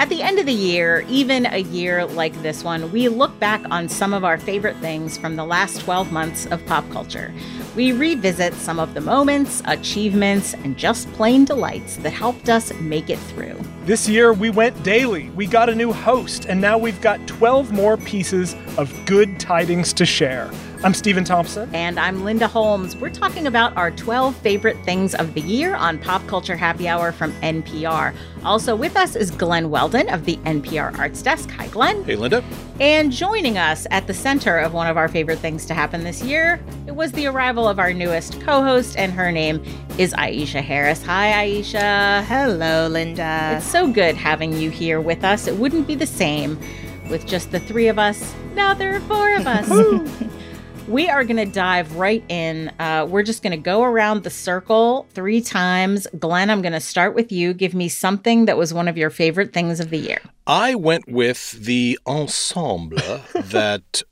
At the end of the year, even a year like this one, we look back on some of our favorite things from the last 12 months of pop culture. We revisit some of the moments, achievements, and just plain delights that helped us make it through. This year, we went daily. We got a new host, and now we've got 12 more pieces of good tidings to share. I'm Stephen Thompson. And I'm Linda Holmes. We're talking about our 12 favorite things of the year on Pop Culture Happy Hour from NPR. Also with us is Glenn Weldon of the NPR Arts Desk. Hi, Glenn. Hey, Linda. And joining us at the center of one of our favorite things to happen this year, it was the arrival of our newest co-host, and her name is Aisha Harris. Hi, Aisha. Hello, Linda. It's so good having you here with us. It wouldn't be the same with just the three of us. Now there are four of us. We are going to dive right in. We're just going to go around the circle 3 times. Glenn, I'm going to start with you. Give me something that was one of your favorite things of the year. I went with the ensemble that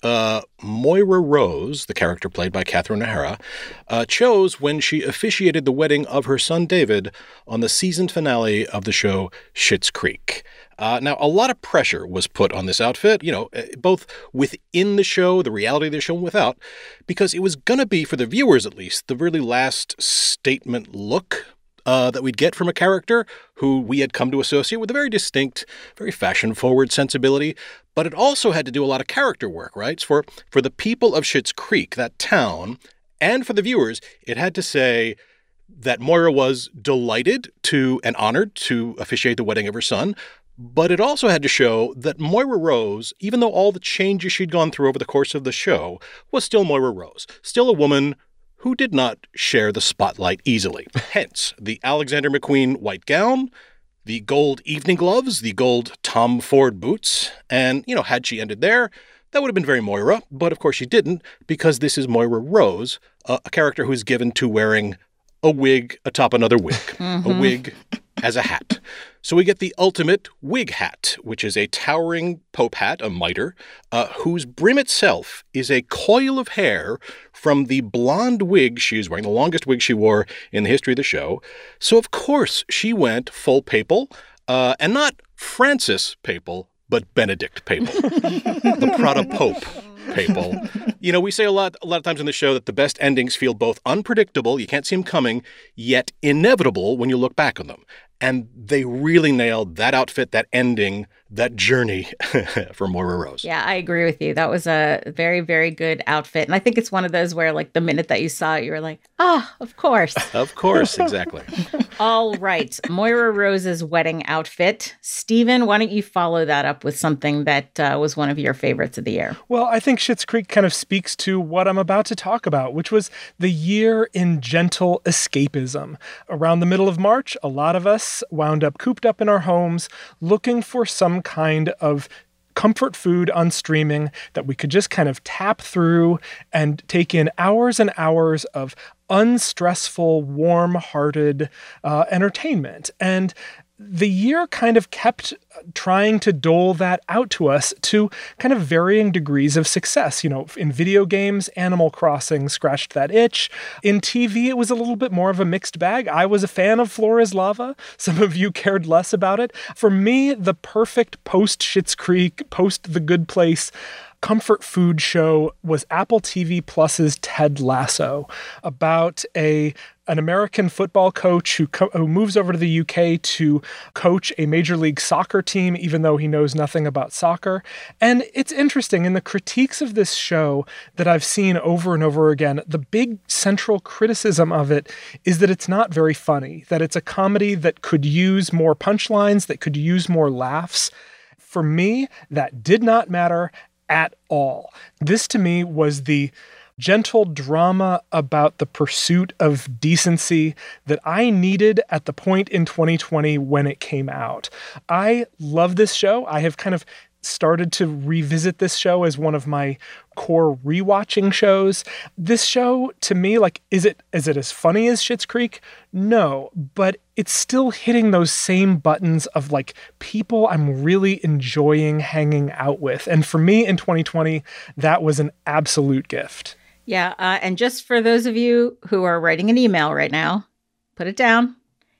Moira Rose, the character played by Catherine O'Hara, chose when she officiated the wedding of her son David on the season finale of the show Schitt's Creek. Now, a lot of pressure was put on this outfit, both within the show, the reality of the show, and without, because it was going to be, for the viewers at least, the really last statement look that we'd get from a character who we had come to associate with a very distinct, very fashion-forward sensibility. But it also had to do a lot of character work, right? For the people of Schitt's Creek, that town, and for the viewers, it had to say that Moira was delighted to and honored to officiate the wedding of her son. But it also had to show that Moira Rose, even though all the changes she'd gone through over the course of the show, was still Moira Rose, still a woman who did not share the spotlight easily. Hence, the Alexander McQueen white gown, the gold evening gloves, the gold Tom Ford boots, and, had she ended there, that would have been very Moira, but of course she didn't, because this is Moira Rose, a character who's given to wearing a wig atop another wig, a wig as a hat. So we get the ultimate wig hat, which is a towering pope hat, a mitre, whose brim itself is a coil of hair from the blonde wig she's wearing, the longest wig she wore in the history of the show. So, of course, she went full papal, and not Francis Papal, but Benedict Papal, the Prada Pope Papal. We say a lot of times in the show that the best endings feel both unpredictable, you can't see them coming, yet inevitable when you look back on them. And they really nailed that outfit, that ending, that journey for Moira Rose. Yeah, I agree with you. That was a very, very good outfit. And I think it's one of those where, the minute that you saw it, you were like, of course. Of course, exactly. All right. Moira Rose's wedding outfit. Stephen, why don't you follow that up with something that was one of your favorites of the year? Well, I think Schitt's Creek kind of speaks to what I'm about to talk about, which was the year in gentle escapism. Around the middle of March, a lot of us wound up cooped up in our homes looking for some kind of comfort food on streaming that we could just kind of tap through and take in hours and hours of unstressful, warm-hearted entertainment. And the year kind of kept trying to dole that out to us to kind of varying degrees of success. In video games, Animal Crossing scratched that itch. In TV, it was a little bit more of a mixed bag. I was a fan of Floor is Lava. Some of you cared less about it. For me, the perfect post-Schitt's Creek, post-The Good Place comfort food show was Apple TV Plus's Ted Lasso, about an American football coach who moves over to the UK to coach a Major League Soccer team, even though he knows nothing about soccer. And it's interesting, in the critiques of this show that I've seen over and over again, the big central criticism of it is that it's not very funny, that it's a comedy that could use more punchlines, that could use more laughs. For me, that did not matter at all. This, to me, was the gentle drama about the pursuit of decency that I needed at the point in 2020 when it came out. I love this show. I have kind of started to revisit this show as one of my core rewatching shows. This show, to me, is it as funny as Schitt's Creek? No, but it's still hitting those same buttons of people I'm really enjoying hanging out with. And for me in 2020, that was an absolute gift. Yeah, and just for those of you who are writing an email right now, put it down.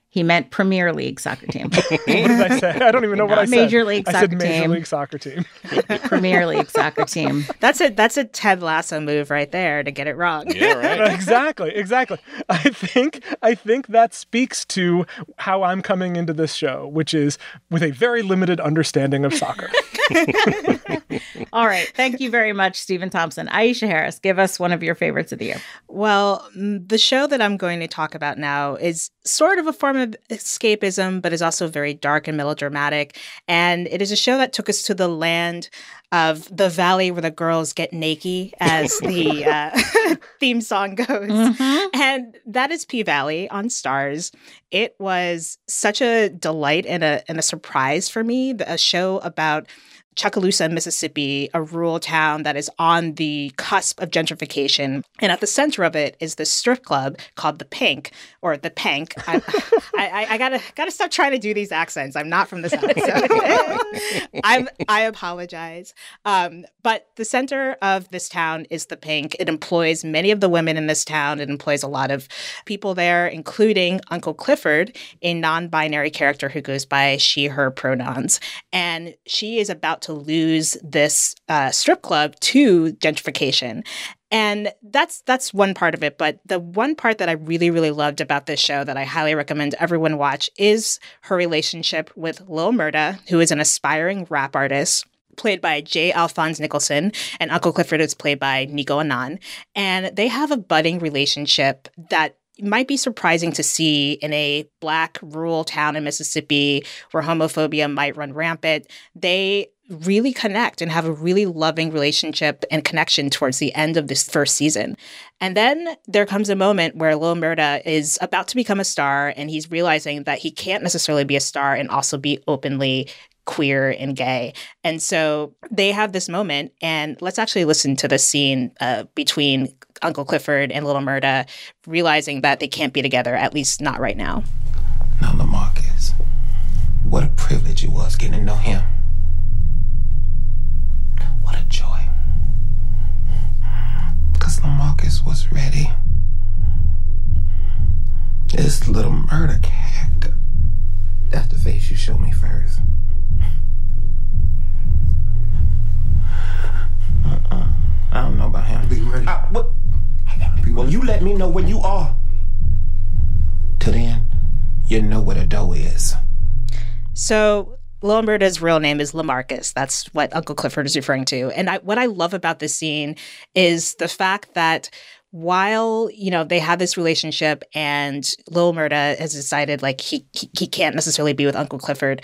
He meant Premier League soccer team. What did I say? I don't even know what I said. Major League Soccer Team. I said Major League Soccer Team. Premier League soccer team. That's a Ted Lasso move right there to get it wrong. Yeah, right. Exactly. I think that speaks to how I'm coming into this show, which is with a very limited understanding of soccer. All right. Thank you very much, Stephen Thompson. Aisha Harris, give us one of your favorites of the year. Well, the show that I'm going to talk about now is sort of a form of escapism, but is also very dark and melodramatic. And it is a show that took us to the land of the valley where the girls get naked, as the theme song goes. Mm-hmm. And that is P-Valley on Starz. It was such a delight and a surprise for me, a show about Chucalissa, Mississippi, a rural town that is on the cusp of gentrification. And at the center of it is this strip club called The Pink, or The Pank. I gotta stop trying to do these accents. I'm not from the South, so I apologize. But the center of this town is The Pink. It employs many of the women in this town. It employs a lot of people there, including Uncle Clifford, a non-binary character who goes by she, her pronouns. And she is about to lose this strip club to gentrification. And that's one part of it. But the one part that I really, really loved about this show that I highly recommend everyone watch is her relationship with Lil Murda, who is an aspiring rap artist, played by J. Alphonse Nicholson, and Uncle Clifford is played by Nico Annan. And they have a budding relationship that might be surprising to see in a Black rural town in Mississippi where homophobia might run rampant. They really connect and have a really loving relationship and connection towards the end of this first season. And then there comes a moment where Lil Murda is about to become a star, and he's realizing that he can't necessarily be a star and also be openly queer and gay. And so they have this moment, and let's actually listen to the scene between Uncle Clifford and Lil Murda, realizing that they can't be together, at least not right now. Now, LaMarcus, what a privilege it was getting to know him. What a joy. Because LaMarcus was ready. This Little Murda character, that's the face you showed me first. I don't know about him. Be ready. What? Well, you let me know when you are. Till then, you know where the dough is. So Lil Murda's real name is LaMarcus. That's what Uncle Clifford is referring to. And what I love about this scene is the fact that while, they have this relationship and Lil Murda has decided like he can't necessarily be with Uncle Clifford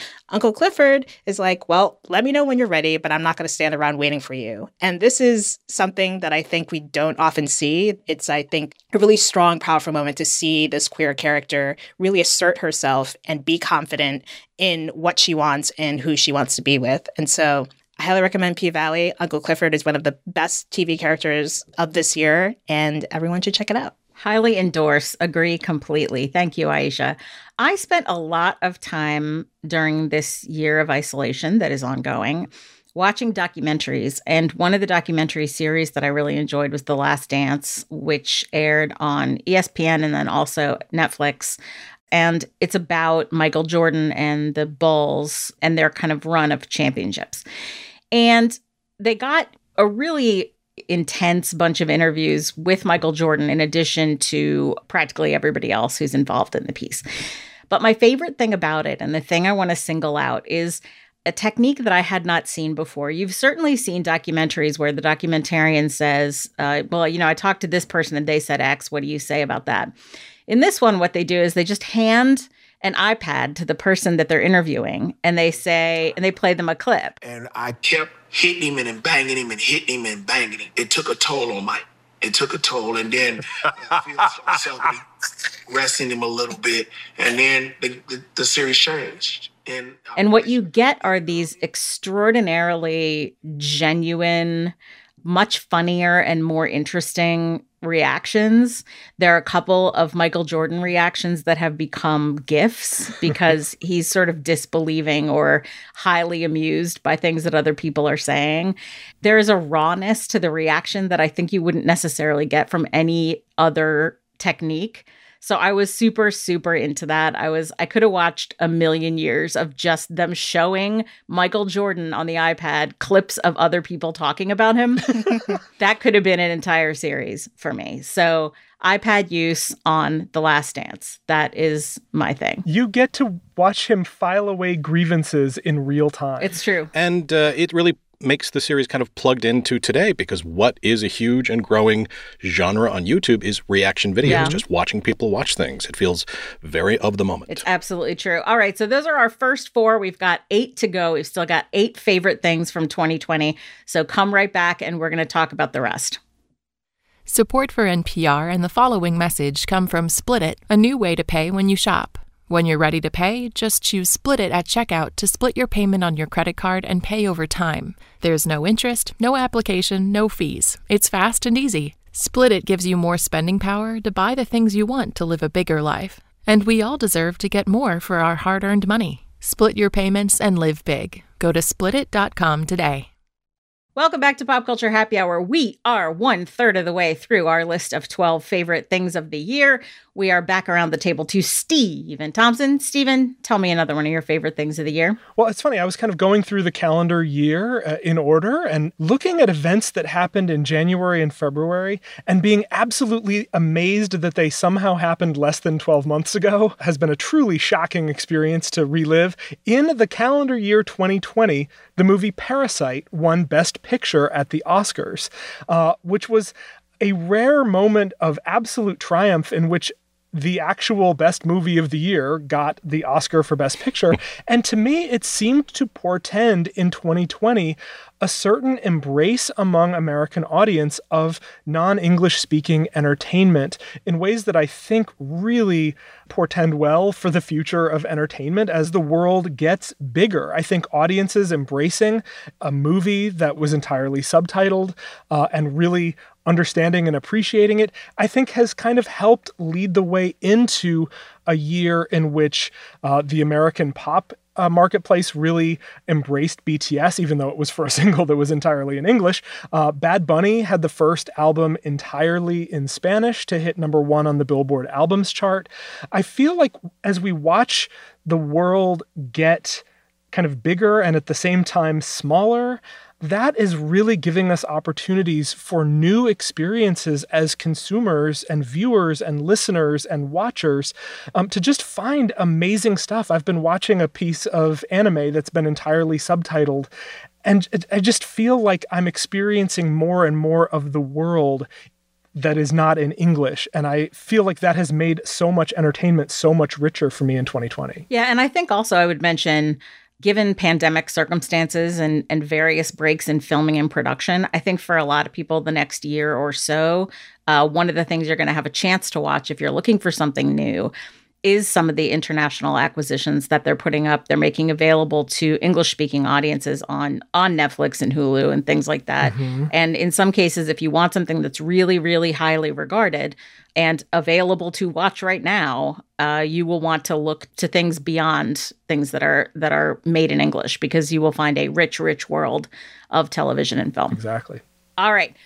is like, well, let me know when you're ready, but I'm not going to stand around waiting for you. And this is something that I think we don't often see. It's, I think, a really strong, powerful moment to see this queer character really assert herself and be confident in what she wants and who she wants to be with. And so I highly recommend P-Valley. Uncle Clifford is one of the best TV characters of this year, and everyone should check it out. Highly endorse. Agree completely. Thank you, Aisha. I spent a lot of time during this year of isolation that is ongoing watching documentaries. And one of the documentary series that I really enjoyed was The Last Dance, which aired on ESPN and then also Netflix. And it's about Michael Jordan and the Bulls and their kind of run of championships. And they got a really intense bunch of interviews with Michael Jordan in addition to practically everybody else who's involved in the piece. But my favorite thing about it, and the thing I want to single out, is a technique that I had not seen before. You've certainly seen documentaries where the documentarian says, I talked to this person and they said X. What do you say about that? In this one, what they do is they just hand an iPad to the person that they're interviewing, and they play them a clip. And I kept hitting him and banging him and hitting him and banging him. It took a toll on Mike. It took a toll, and then I feel myself resting him a little bit, and then the series changed. And what you get are these extraordinarily genuine, much funnier and more interesting reactions. There are a couple of Michael Jordan reactions that have become GIFs because he's sort of disbelieving or highly amused by things that other people are saying. There is a rawness to the reaction that I think you wouldn't necessarily get from any other technique. So I was super, super into that. I could have watched a million years of just them showing Michael Jordan on the iPad clips of other people talking about him. That could have been an entire series for me. So iPad use on The Last Dance. That is my thing. You get to watch him file away grievances in real time. It's true. And it really makes the series kind of plugged into today, because what is a huge and growing genre on YouTube is reaction videos, just watching people watch things. It feels very of the moment. It's absolutely true. All right, so those are our first 4. We've got 8 to go. We've still got 8 favorite things from 2020. So come right back and we're going to talk about the rest. Support for NPR and the following message come from Split It, a new way to pay when you shop. When you're ready to pay, just choose Split It at checkout to split your payment on your credit card and pay over time. There's no interest, no application, no fees. It's fast and easy. Split It gives you more spending power to buy the things you want to live a bigger life. And we all deserve to get more for our hard-earned money. Split your payments and live big. Go to splitit.com today. Welcome back to Pop Culture Happy Hour. We are 1/3 of the way through our list of 12 favorite things of the year. We are back around the table to Stephen Thompson. Stephen, tell me another one of your favorite things of the year. Well, it's funny. I was kind of going through the calendar year in order and looking at events that happened in January and February and being absolutely amazed that they somehow happened less than 12 months ago has been a truly shocking experience to relive. In the calendar year 2020, the movie Parasite won Best Picture at the Oscars, which was a rare moment of absolute triumph in which the actual best movie of the year got the Oscar for Best Picture. And to me, it seemed to portend in 2020 a certain embrace among American audience of non-English speaking entertainment in ways that I think really portend well for the future of entertainment as the world gets bigger. I think audiences embracing a movie that was entirely subtitled and really understanding and appreciating it, I think has kind of helped lead the way into a year in which the American pop marketplace really embraced BTS, even though it was for a single that was entirely in English. Bad Bunny had the first album entirely in Spanish to hit #1 on the Billboard Albums chart. I feel like as we watch the world get kind of bigger and at the same time smaller, that is really giving us opportunities for new experiences as consumers and viewers and listeners and watchers to just find amazing stuff. I've been watching a piece of anime that's been entirely subtitled, and I just feel like I'm experiencing more and more of the world that is not in English. And I feel like that has made so much entertainment so much richer for me in 2020. Yeah, and I think also I would mention, given pandemic circumstances and various breaks in filming and production, I think for a lot of people the next year or so, one of the things you're going to have a chance to watch if you're looking for something new is some of the international acquisitions that they're putting up. They're making available to English-speaking audiences on Netflix and Hulu and things like that. Mm-hmm. And in some cases, if you want something that's really, really highly regarded and available to watch right now, you will want to look to things beyond things that are made in English, because you will find a rich, rich world of television and film. Exactly. All right.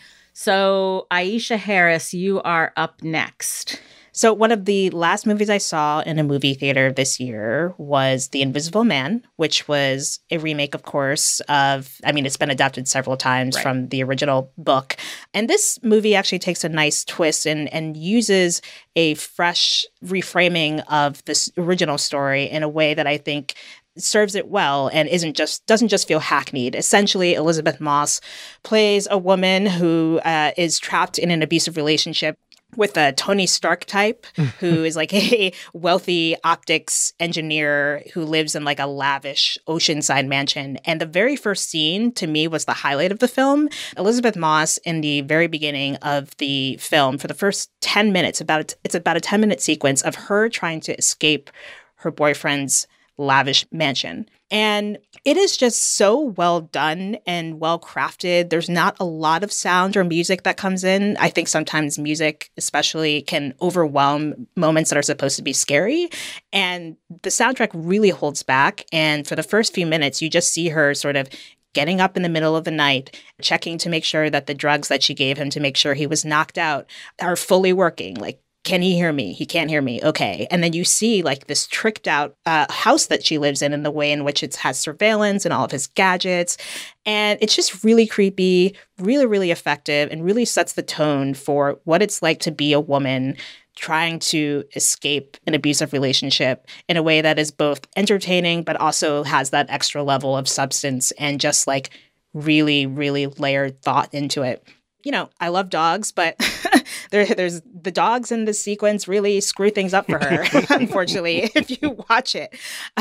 So Aisha Harris, you are up next. So one of the last movies I saw in a movie theater this year was The Invisible Man, which was a remake, of course, it's been adapted several times from the original book. And this movie actually takes a nice twist and uses a fresh reframing of this original story in a way that I think serves it well and doesn't just feel hackneyed. Essentially, Elizabeth Moss plays a woman who is trapped in an abusive relationship with a Tony Stark type who is like a wealthy optics engineer who lives in like a lavish oceanside mansion. And the very first scene to me was the highlight of the film. Elizabeth Moss, in the very beginning of the film, for the first 10 minutes, it's about a 10-minute sequence of her trying to escape her boyfriend's lavish mansion. And it is just so well done and well crafted. There's not a lot of sound or music that comes in. I think sometimes music especially can overwhelm moments that are supposed to be scary. And the soundtrack really holds back. And for the first few minutes, you just see her sort of getting up in the middle of the night, checking to make sure that the drugs that she gave him to make sure he was knocked out are fully working, like Can he hear me? He can't hear me. Okay. And then you see like this tricked out house that she lives in the way in which it has surveillance and all of his gadgets. And it's just really creepy, really, really effective, and really sets the tone for what it's like to be a woman trying to escape an abusive relationship in a way that is both entertaining, but also has that extra level of substance and just like really, really layered thought into it. You know, I love dogs, but there's the dogs in this sequence really screw things up for her, unfortunately, if you watch it.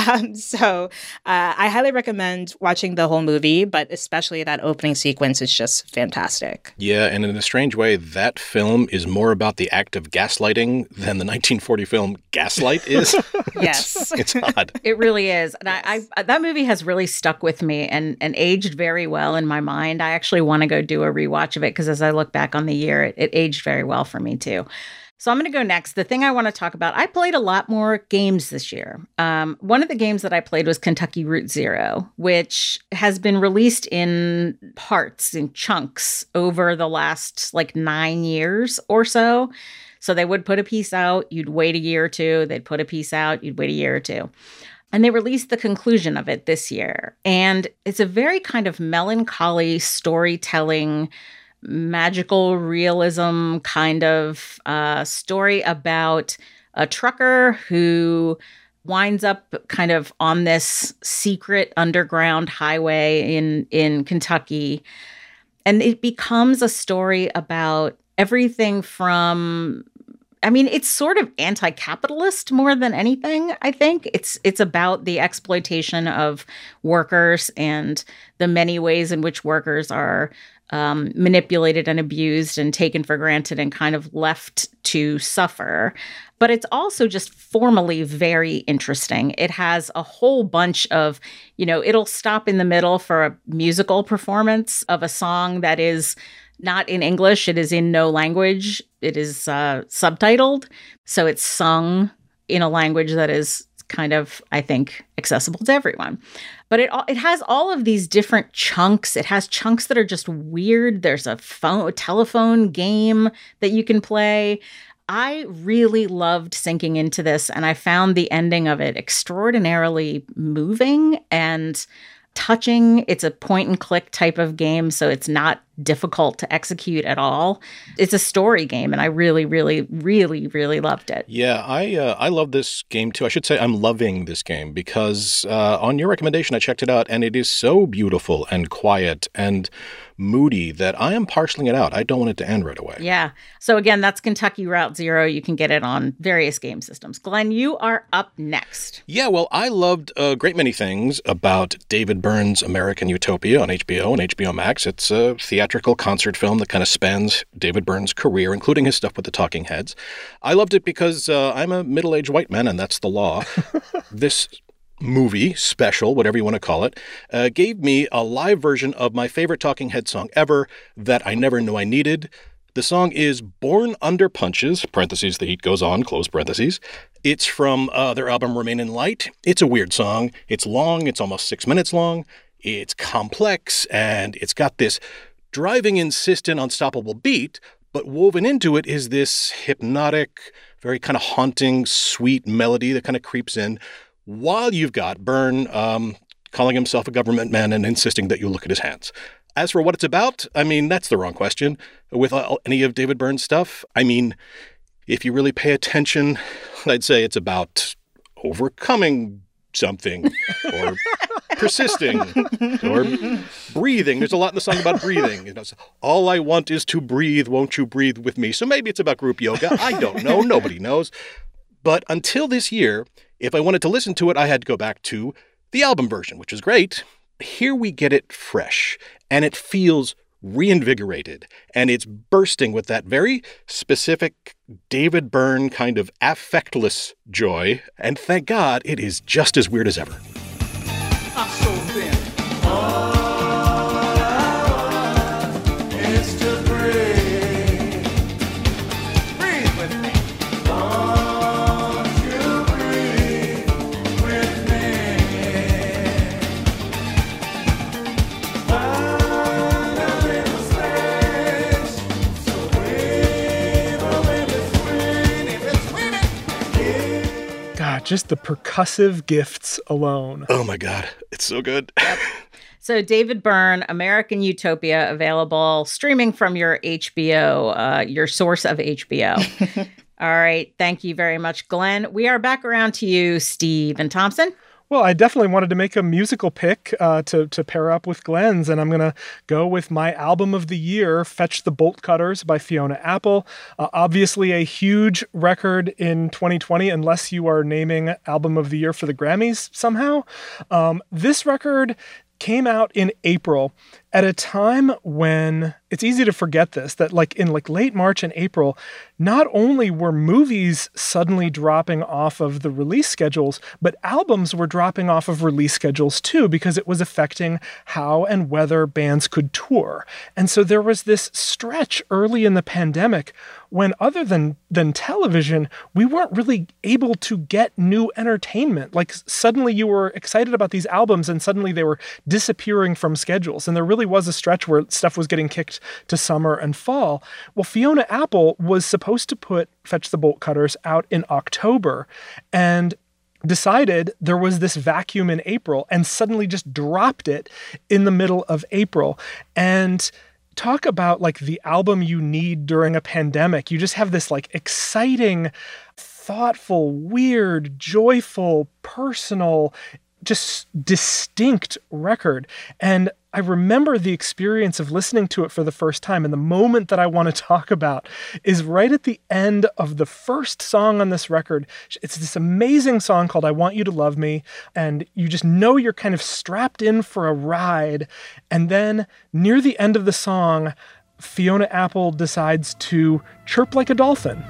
So I highly recommend watching the whole movie, but especially that opening sequence is just fantastic. Yeah, and in a strange way, that film is more about the act of gaslighting than the 1940 film Gaslight is. Yes. It's odd. It really is. And Yes. I that movie has really stuck with me and aged very well in my mind. I actually want to go do a rewatch of it because as I look back on the year, it aged very well for me too. So I'm going to go next. The thing I want to talk about, I played a lot more games this year. One of the games that I played was Kentucky Route Zero, which has been released in parts, in chunks over the last like 9 years or so. So they would put a piece out, you'd wait a year or two, they'd put a piece out, you'd wait a year or two. And they released the conclusion of it this year. And it's a very kind of melancholy storytelling, magical realism kind of story about a trucker who winds up kind of on this secret underground highway in Kentucky. And it becomes a story about everything from, I mean, it's sort of anti-capitalist more than anything, I think. It's about the exploitation of workers and the many ways in which workers are manipulated and abused and taken for granted and kind of left to suffer. But it's also just formally very interesting. It has a whole bunch of, you know, it'll stop in the middle for a musical performance of a song that is not in English. It is in no language. It is subtitled. So it's sung in a language that is kind of, I think, accessible to everyone. But it has all of these different chunks. It has chunks that are just weird. There's a telephone game that you can play. I really loved sinking into this, and I found the ending of it extraordinarily moving and touching. It's a point and click type of game, so it's not difficult to execute at all. It's a story game, and I really, really, really, really loved it. Yeah, I love this game too. I should say I'm loving this game because on your recommendation, I checked it out, and it is so beautiful and quiet and moody that I am parceling it out. I don't want it to end right away. Yeah. So again, that's Kentucky Route Zero. You can get it on various game systems. Glenn, you are up next. Yeah, well, I loved a great many things about David Byrne's American Utopia on HBO and HBO Max. It's a theatrical concert film that kind of spans David Byrne's career, including his stuff with the Talking Heads. I loved it because I'm a middle-aged white man, and that's the law. This movie, special, whatever you want to call it, gave me a live version of my favorite Talking Head song ever that I never knew I needed. The song is Born Under Punches, parentheses, the heat goes on, close parentheses. It's from their album Remain in Light. It's a weird song. It's long. It's almost 6 minutes long. It's complex, and it's got this driving, insistent, unstoppable beat, but woven into it is this hypnotic, very kind of haunting, sweet melody that kind of creeps in, while you've got Byrne calling himself a government man and insisting that you look at his hands. As for what it's about, I mean, that's the wrong question. With any of David Byrne's stuff, I mean, if you really pay attention, I'd say it's about overcoming something or persisting or breathing. There's a lot in the song about breathing. You know, all I want is to breathe. Won't you breathe with me? So maybe it's about group yoga. I don't know. Nobody knows. But until this year, if I wanted to listen to it, I had to go back to the album version, which is great. Here we get it fresh, and it feels reinvigorated, and it's bursting with that very specific David Byrne kind of affectless joy, and thank God it is just as weird as ever. I'm so thin. It's to breathe. Breathe with me. Won't you breathe with me? Find a little space, so weave in between. If just the percussive gifts alone. Oh my God, it's so good. So David Byrne, American Utopia, available streaming from your HBO, your source of HBO. All right. Thank you very much, Glenn. We are back around to you, Steve and Thompson. Well, I definitely wanted to make a musical pick to pair up with Glenn's, and I'm going to go with my album of the year, Fetch the Bolt Cutters by Fiona Apple. Obviously a huge record in 2020, unless you are naming album of the year for the Grammys somehow. This record came out in April at a time when it's easy to forget this, that in late March and April, not only were movies suddenly dropping off of the release schedules, but albums were dropping off of release schedules too, because it was affecting how and whether bands could tour. And so there was this stretch early in the pandemic when, other than television, we weren't really able to get new entertainment. Like, suddenly you were excited about these albums and suddenly they were disappearing from schedules. And there really was a stretch where stuff was getting kicked to summer and fall. Well, Fiona Apple was supposed to put Fetch the Bolt Cutters out in October and decided there was this vacuum in April and suddenly just dropped it in the middle of April. And talk about the album you need during a pandemic. You just have this exciting, thoughtful, weird, joyful, personal, just distinct record. And I remember the experience of listening to it for the first time. And the moment that I want to talk about is right at the end of the first song on this record. It's this amazing song called I Want You to Love Me. And you just know you're kind of strapped in for a ride. And then near the end of the song, Fiona Apple decides to chirp like a dolphin.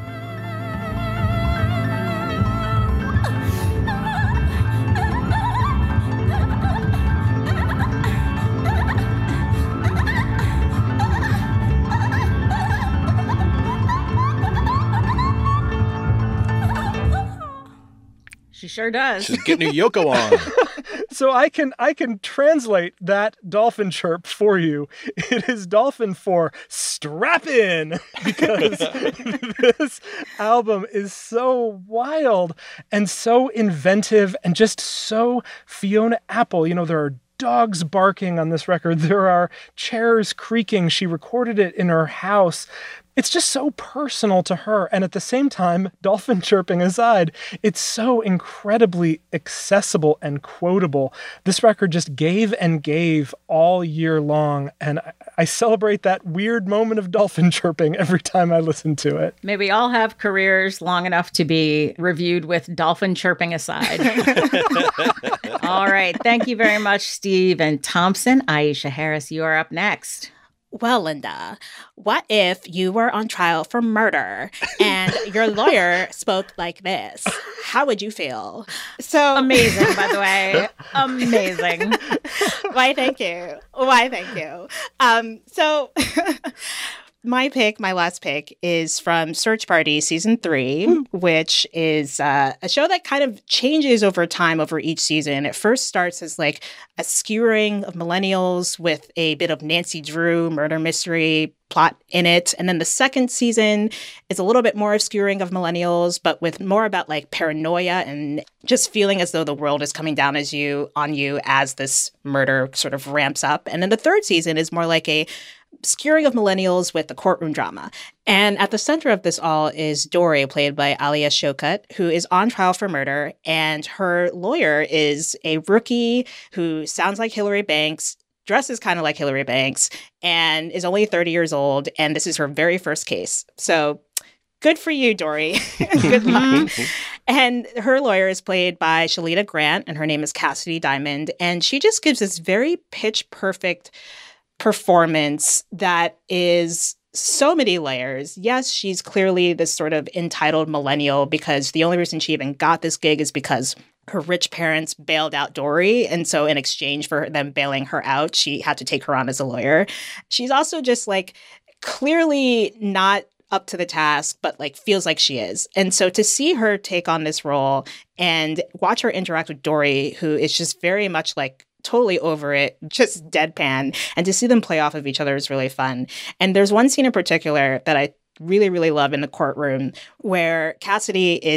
She sure does. She's getting a Yoko on. So I can translate that dolphin chirp for you. It is dolphin for strap in, because this album is so wild and so inventive and just so Fiona Apple. There are dogs barking on this record. There are chairs creaking. She recorded it in her house. It's just so personal to her. And at the same time, dolphin chirping aside, it's so incredibly accessible and quotable. This record just gave and gave all year long. And I celebrate that weird moment of dolphin chirping every time I listen to it. May we all have careers long enough to be reviewed with dolphin chirping aside. All right. Thank you very much, Steve and Thompson. Aisha Harris, you are up next. Well, Linda, what if you were on trial for murder and your lawyer spoke like this? How would you feel? So amazing, by the way. Amazing. Why, thank you. So my last pick is from Search Party Season 3, which is a show that kind of changes over time over each season. It first starts as a skewering of millennials with a bit of Nancy Drew murder mystery plot in it. And then the second season is a little bit more of skewering of millennials, but with more about paranoia and just feeling as though the world is coming down on you as this murder sort of ramps up. And then the third season is more like a skewering of millennials with the courtroom drama. And at the center of this all is Dory, played by Alia Shawkat, who is on trial for murder. And her lawyer is a rookie who sounds like Hillary Banks, dresses kind of like Hillary Banks, and is only 30 years old. And this is her very first case. So good for you, Dory. Good luck. And her lawyer is played by Shalita Grant, and her name is Cassidy Diamond. And she just gives this very pitch perfect performance that is so many layers. Yes, she's clearly this sort of entitled millennial, because the only reason she even got this gig is because her rich parents bailed out Dory. And so in exchange for them bailing her out, she had to take her on as a lawyer. She's also just clearly not up to the task, but feels like she is. And so to see her take on this role and watch her interact with Dory, who is just very much totally over it, just deadpan, and to see them play off of each other is really fun. And there's one scene in particular that I really, really love in the courtroom where Cassidy is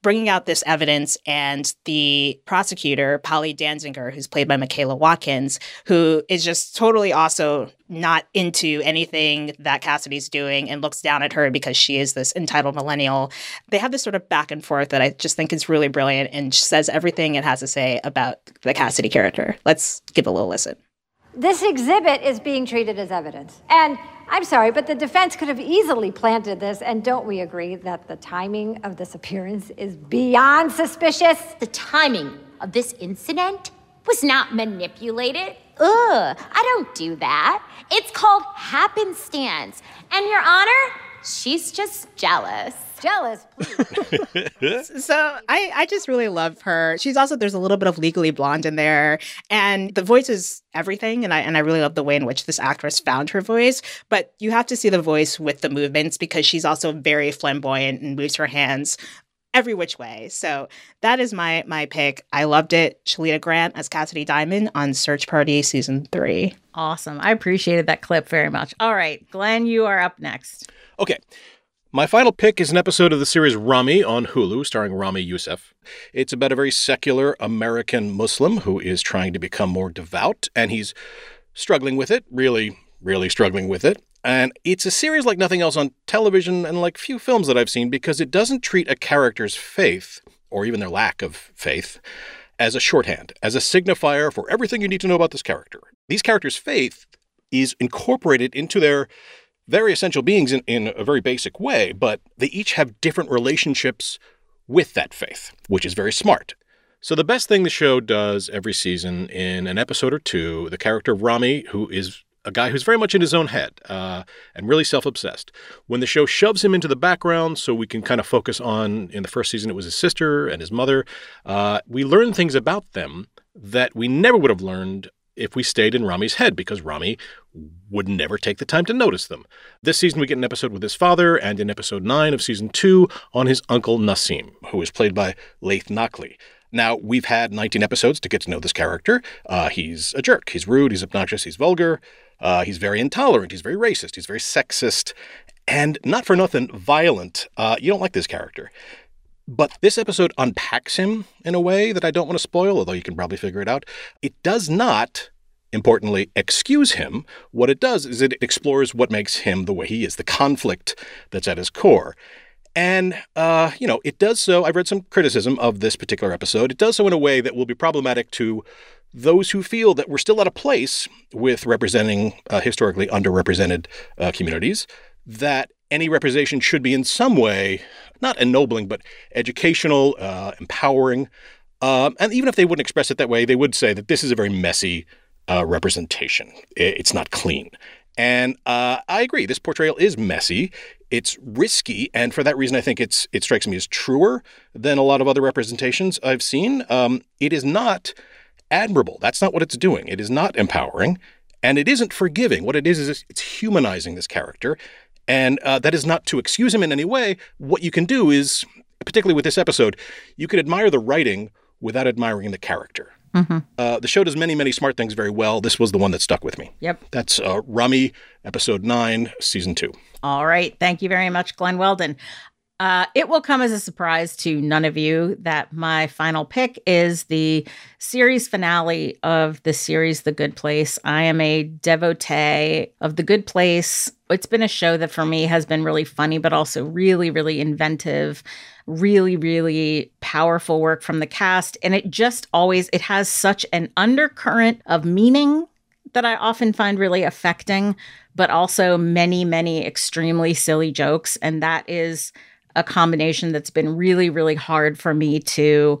bringing out this evidence, and the prosecutor, Polly Danziger, who's played by Michaela Watkins, who is just totally also not into anything that Cassidy's doing and looks down at her because she is this entitled millennial. They have this sort of back and forth that I just think is really brilliant and says everything it has to say about the Cassidy character. Let's give a little listen. This exhibit is being treated as evidence. And I'm sorry, but the defense could have easily planted this. And don't we agree that the timing of this appearance is beyond suspicious? The timing of this incident was not manipulated. Ugh, I don't do that. It's called happenstance. And Your Honor, she's just jealous. Jealous, please. So I just really love her. She's also, there's a little bit of Legally Blonde in there, and the voice is everything. And I really love the way in which this actress found her voice. But you have to see the voice with the movements because she's also very flamboyant and moves her hands every which way. So that is my pick. I loved it. Shalita Grant as Cassidy Diamond on Search Party Season 3. Awesome. I appreciated that clip very much. All right, Glenn, you are up next. Okay. My final pick is an episode of the series Rami on Hulu, starring Rami Youssef. It's about a very secular American Muslim who is trying to become more devout, and he's struggling with it, really, really struggling with it. And it's a series like nothing else on television and like few films that I've seen because it doesn't treat a character's faith, or even their lack of faith, as a shorthand, as a signifier for everything you need to know about this character. These characters' faith is incorporated into their very essential beings in a very basic way, but they each have different relationships with that faith, which is very smart. So the best thing the show does every season in an episode or two, the character of Rami, who is a guy who's very much in his own head and really self-obsessed, when the show shoves him into the background so we can kind of focus on, in the first season, it was his sister and his mother, we learn things about them that we never would have learned if we stayed in Rami's head, because Rami would never take the time to notice them. This season, we get an episode with his father, and in episode 9 of season 2, on his uncle Nassim, who is played by Laith Nakli. Now, we've had 19 episodes to get to know this character. He's a jerk. He's rude. He's obnoxious. He's vulgar. He's very intolerant. He's very racist. He's very sexist. And not for nothing, violent. You don't like this character. But this episode unpacks him in a way that I don't want to spoil, although you can probably figure it out. It does not, importantly, excuse him. What it does is it explores what makes him the way he is, the conflict that's at his core. And, it does so. I've read some criticism of this particular episode. It does so in a way that will be problematic to those who feel that we're still at a place with representing historically underrepresented communities, that any representation should be in some way, not ennobling, but educational, empowering. And even if they wouldn't express it that way, they would say that this is a very messy representation. It's not clean. And I agree. This portrayal is messy. It's risky. And for that reason, I think it strikes me as truer than a lot of other representations I've seen. It is not admirable. That's not what it's doing. It is not empowering. And it isn't forgiving. What it is it's humanizing this character. And that is not to excuse him in any way. What you can do is, particularly with this episode, you can admire the writing without admiring the character. Mm-hmm. The show does many, many smart things very well. This was the one that stuck with me. Yep. That's Rami, episode 9, season 2. All right. Thank you very much, Glenn Weldon. It will come as a surprise to none of you that my final pick is the series finale of the series The Good Place. I am a devotee of The Good Place. It's been a show that for me has been really funny, but also really, really inventive, really, really powerful work from the cast. And it just always, it has such an undercurrent of meaning that I often find really affecting, but also many, many extremely silly jokes. And that is a combination that's been really, really hard for me to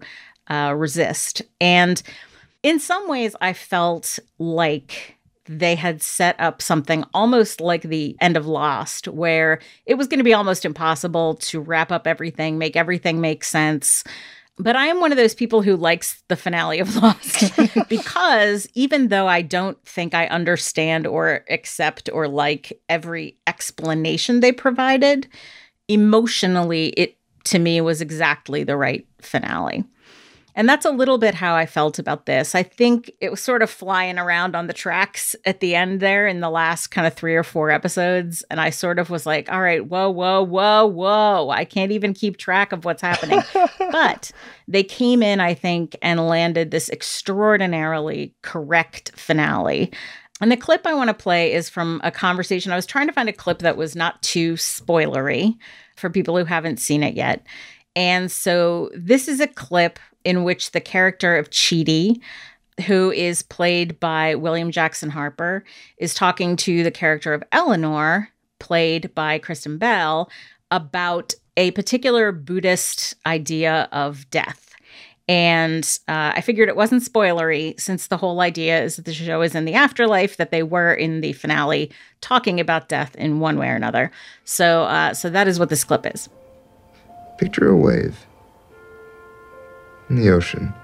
resist. And in some ways, I felt like they had set up something almost like the end of Lost, where it was going to be almost impossible to wrap up everything, make everything make sense. But I am one of those people who likes the finale of Lost because even though I don't think I understand or accept or like every explanation they provided, emotionally, it, to me, was exactly the right finale. And that's a little bit how I felt about this. I think it was sort of flying around on the tracks at the end there in the last kind of 3 or 4 episodes. And I sort of was like, all right, whoa. I can't even keep track of what's happening. But they came in, I think, and landed this extraordinarily correct finale. And the clip I want to play is from a conversation. I was trying to find a clip that was not too spoilery for people who haven't seen it yet. And so this is a clip in which the character of Chidi, who is played by William Jackson Harper, is talking to the character of Eleanor, played by Kristen Bell, about a particular Buddhist idea of death. And I figured it wasn't spoilery, since the whole idea is that the show is in the afterlife, that they were in the finale talking about death in one way or another. So that is what this clip is. Picture a wave in the ocean.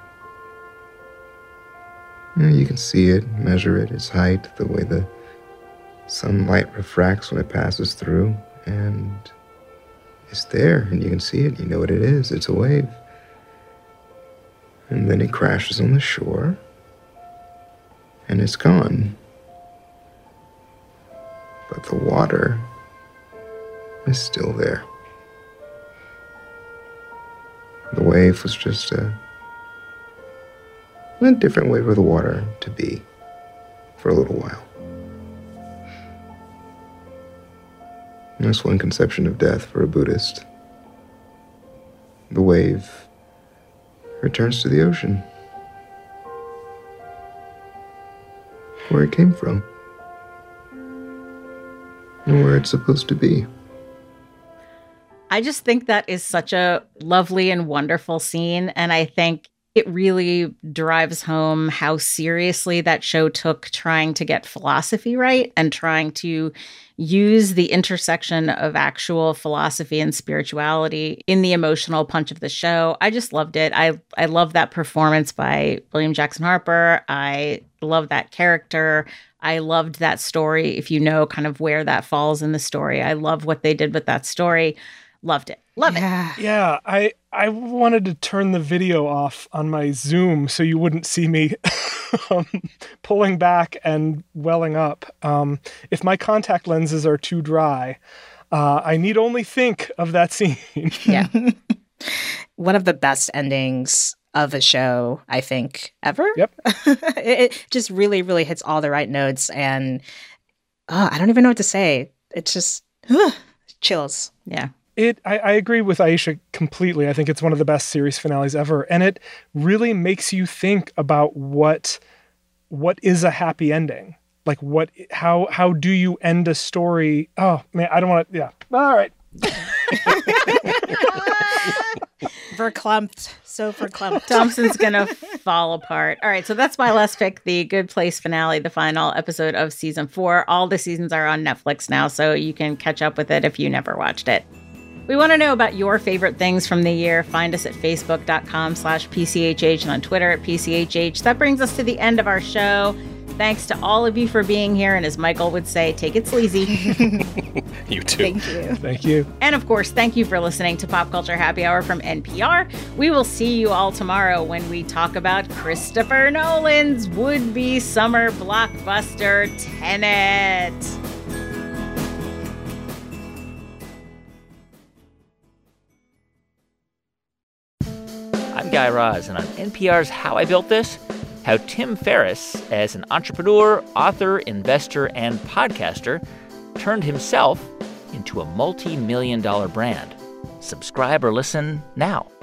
You can see it, measure it, its height, the way the sunlight refracts when it passes through, and it's there, and you can see it, you know what it is, it's a wave. And then it crashes on the shore, and it's gone. But the water is still there. The wave was just a different way for the water to be for a little while. And that's one conception of death for a Buddhist. The wave returns to the ocean, where it came from, and where it's supposed to be. I just think that is such a lovely and wonderful scene. And I think it really drives home how seriously that show took trying to get philosophy right and trying to use the intersection of actual philosophy and spirituality in the emotional punch of the show. I just loved it. I love that performance by William Jackson Harper. I love that character. I loved that story. If you know kind of where that falls in the story, I love what they did with that story. Loved it. Love it. Yeah, I wanted to turn the video off on my Zoom so you wouldn't see me pulling back and welling up. If my contact lenses are too dry, I need only think of that scene. Yeah. One of the best endings of a show, I think, ever. Yep. It just really, really hits all the right notes. And I don't even know what to say. It's just chills. Yeah. I agree with Aisha completely. I think it's one of the best series finales ever. And it really makes you think about what is a happy ending? Like how do you end a story? Oh man, I don't want to, yeah. All right. Verklempt. So verklempt. Thompson's gonna fall apart. All right, so that's my last pick, The Good Place finale, the final episode of season 4. All the seasons are on Netflix now, so you can catch up with it if you never watched it. We want to know about your favorite things from the year. Find us at facebook.com/PCHH and on Twitter at PCHH. That brings us to the end of our show. Thanks to all of you for being here. And as Michael would say, take it sleazy. You too. Thank you. Thank you. And of course, thank you for listening to Pop Culture Happy Hour from NPR. We will see you all tomorrow when we talk about Christopher Nolan's would-be summer blockbuster, Tenet. I'm Guy Raz, and on NPR's How I Built This, how Tim Ferriss, as an entrepreneur, author, investor, and podcaster, turned himself into a multi-million-dollar brand. Subscribe or listen now.